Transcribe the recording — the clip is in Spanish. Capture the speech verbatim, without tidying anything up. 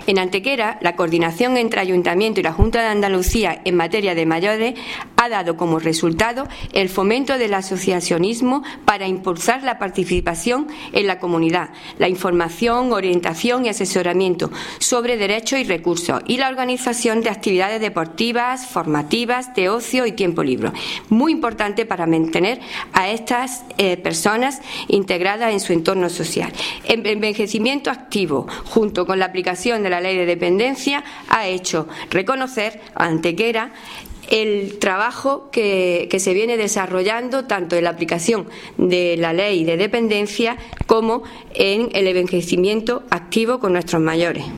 En Antequera, la coordinación entre Ayuntamiento y la Junta de Andalucía en materia de mayores ha dado como resultado el fomento del asociacionismo para impulsar la participación en la comunidad, la información, orientación y asesoramiento sobre derechos y recursos y la organización de actividades deportivas, formativas, de ocio y tiempo libre. Muy importante para mantener a estas eh, personas integradas en su entorno social. El envejecimiento activo, junto con la aplicación de la Ley de Dependencia, ha hecho reconocer a Antequera el trabajo que, que se viene desarrollando tanto en la aplicación de la Ley de Dependencia como en el envejecimiento activo con nuestros mayores.